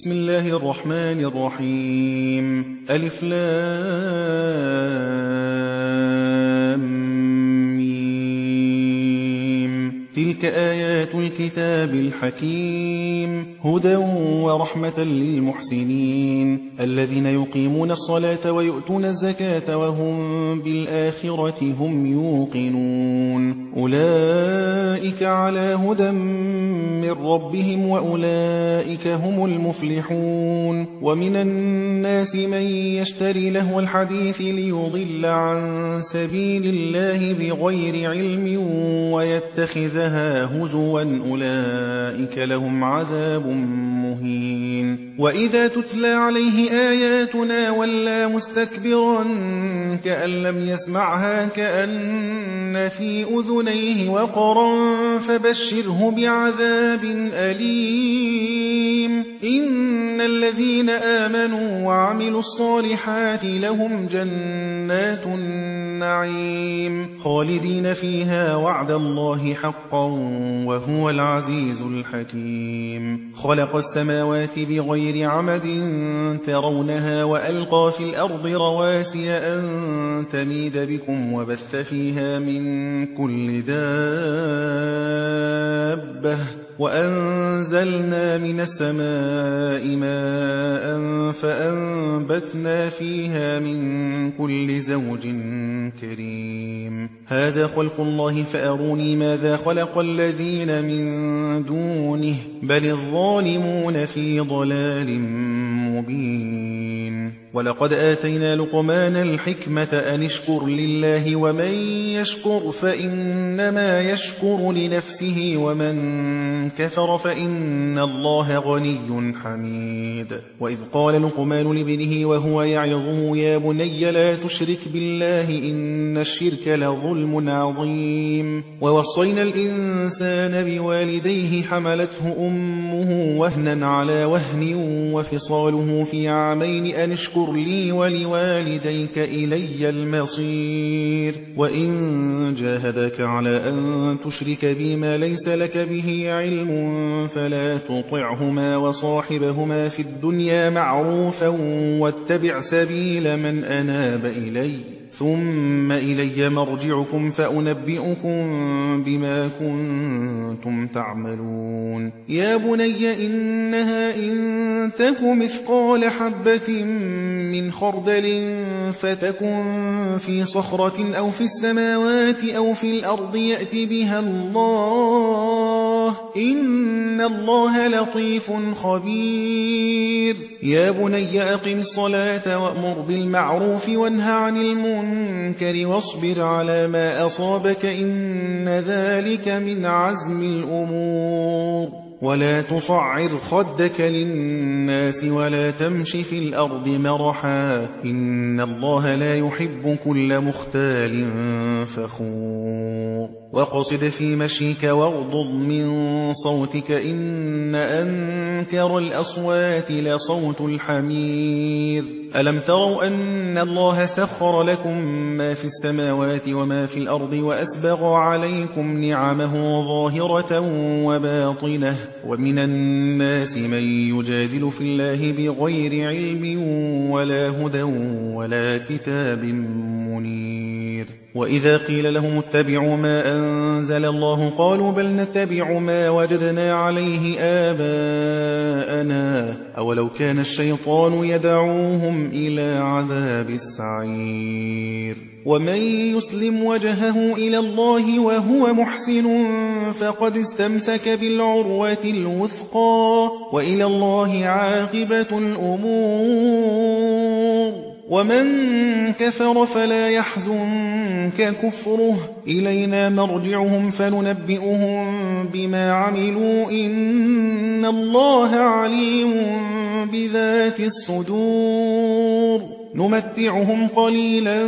بسم الله الرحمن الرحيم ألف لام ميم تلك آيات الكتاب الحكيم هدى ورحمة للمحسنين الذين يقيمون الصلاة ويؤتون الزكاة وهم بالآخرة هم يوقنون أولئك على هدى من ربهم وأولئك هم المفلحون ومن الناس من يشتري لهو الحديث ليضل عن سبيل الله بغير علم ويتخذها هزوا أولئك لهم عذاب مهين وإذا تتلى عليه آياتنا ولى مستكبرا كأن لم يسمعها كأن في أذنيه وقرا فبشره بعذاب أليم إن الذين آمنوا وعملوا الصالحات لهم جنات النعيم خالدين فيها وعد الله حقا وهو العزيز الحكيم خلق السماوات بغير عمد ترونها وألقى في الأرض رواسي أن تميد بكم وبث فيها من كل دابة وأنزلنا من السماء ماء فأنبتنا فيها من كل زوج كريم هذا خلق الله فأروني ماذا خلق الذين من دونه بل الظالمون في ضلال مبين ولقد آتينا لقمان الحكمة أن اشكر لله ومن يشكر فإنما يشكر لنفسه ومن كفر فإن الله غني حميد وإذ قال لقمان لابنه وهو يعظه يا بني لا تشرك بالله إن الشرك لظلم عظيم ووصينا الإنسان بوالديه حملته أمه وهنا على وهن وفصاله في عامين أن اشكر لي ولوالديك إلي المصير وإن جاهدك على أن تشرك بي ما ليس لك به علم فلا تطعهما وصاحبهما في الدنيا معروفا واتبع سبيل من أناب إلي ثم إلي مرجعكم فأنبئكم بما كنتم تعملون يا بني إنها إن تك مثقال حبة من خردل فتكن في صخرة أو في السماوات أو في الأرض يأت بها الله إن الله لطيف خبير يا بني أقم الصلاة وأمر بالمعروف وانه عن المنكر واصبر على ما أصابك إن ذلك من عزم الأمور ولا تصعر خدك للناس ولا تمش في الأرض مرحا إن الله لا يحب كل مختال فخور وقصد في مشيك واغضض من صوتك إن أنكر الأصوات لصوت الحمير ألم تروا أن الله سخر لكم ما في السماوات وما في الأرض وأسبغ عليكم نعمه ظاهرة وباطنة ومن الناس من يجادل في الله بغير علم ولا هدى ولا كتاب منير وإذا قيل لهم اتبعوا ما أنزل الله قالوا بل نتبع ما وجدنا عليه آباءنا أولو كان الشيطان يدعوهم إلى عذاب السعير ومن يسلم وجهه إلى الله وهو محسن فقد استمسك بالعروة الوثقى وإلى الله عاقبة الأمور ومن كفر فلا يحزنك كفره إلينا مرجعهم فننبئهم بما عملوا إن الله عليم بذات الصدور نمتعهم قليلا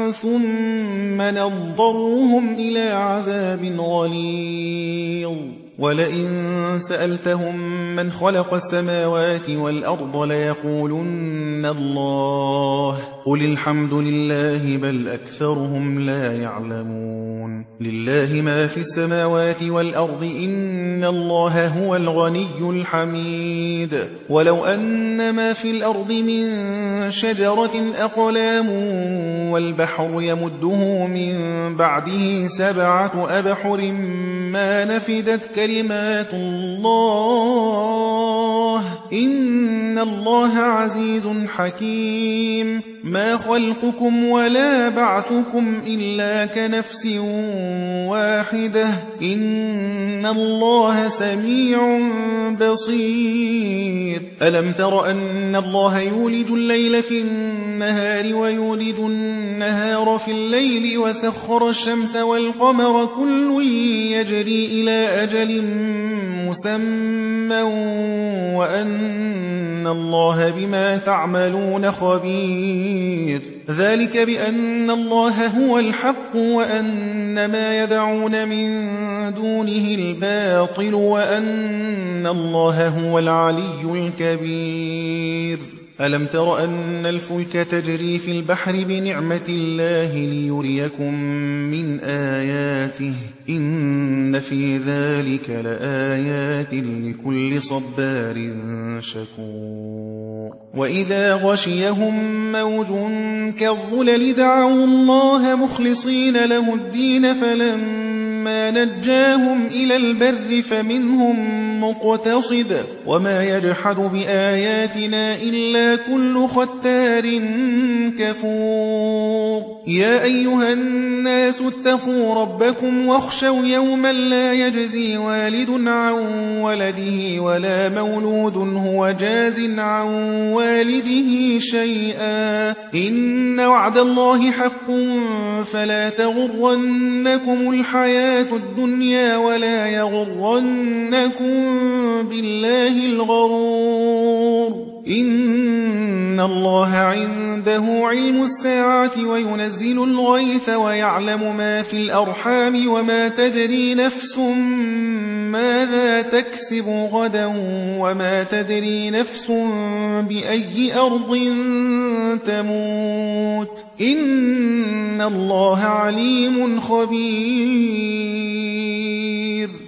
ثم نضطرهم إلى عذاب غليظ ولئن سألتهم من خلق السماوات والأرض ليقولن الله قل الحمد لله بل أكثرهم لا يعلمون لله ما في السماوات والأرض إن الله هو الغني الحميد ولو أن ما في الأرض من شجرة أقلام والبحر يمده من بعده 7 أبحر ما نفدت كلمات الله إن الله عزيز حكيم ما خلقكم ولا بعثكم إلا كنفس واحدة إن الله سميع بصير ألم تر أن الله يولج الليل في النهار ويولج النهار في الليل وسخر الشمس والقمر كل يجري إلى أجل مسمى وأن الله بما تعملون خبير ذلك بأن الله هو الحق وأن ما يدعون من دونه الباطل وأن الله هو العلي الكبير ألم تر أن الفلك تجري في البحر بنعمة الله ليريكم من آياته إن في ذلك لآيات لكل صبار شكور وإذا غشيهم موج كالظلل دعوا الله مخلصين له الدين فلما نجاهم إلى البر فمنهم مقتصد وما يجحد بآياتنا إلا كل ختار كفور يا أيها الناس اتقوا ربكم واخشوا يوما لا يجزي والد عن ولده ولا مولود هو جاز عن والده شيئا إن وعد الله حق فلا تغرنكم الحياة الدنيا ولا يغرنكم بالله الغرور إن الله عنده علم الساعة وينزل الغيث ويعلم ما في الأرحام وما تدري نفس ماذا تكسب غدا وما تدري نفس بأي أرض تموت إن الله عليم خبير